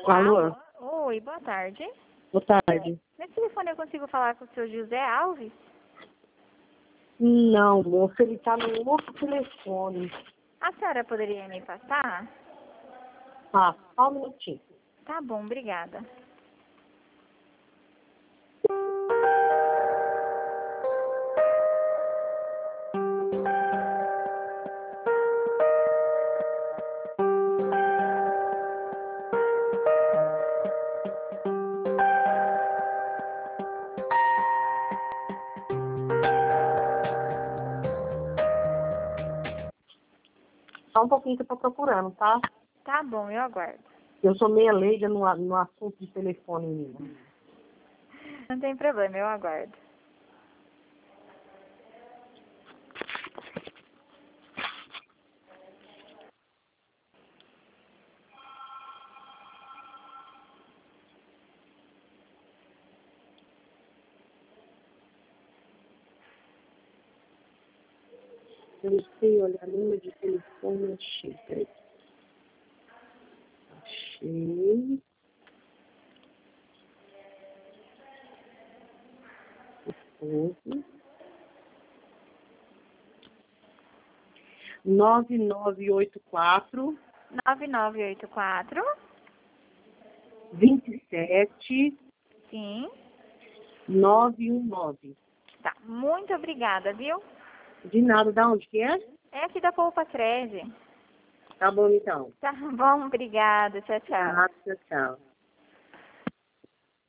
Alô? Oi, boa tarde. Boa tarde. Nesse telefone eu consigo falar com o seu José Alves? Não, moço, ele tá no outro telefone. A senhora poderia me passar? Ah, só um minutinho. Tá bom, obrigada. Só um pouquinho que eu tô procurando, tá? Tá bom, eu aguardo. Eu sou meia leiga no assunto de telefone, menina. Não tem problema, eu aguardo. Eu sei, olha, a número de telefone achei. Peraí. Achei. Esposo. 9984 9984. 27 Sim. 919. Tá, muito obrigada, viu? De nada, da onde que é? É aqui da Poupa Cred. Tá bom, então. Tá bom, obrigada. Tchau, tchau. Tchau, tchau.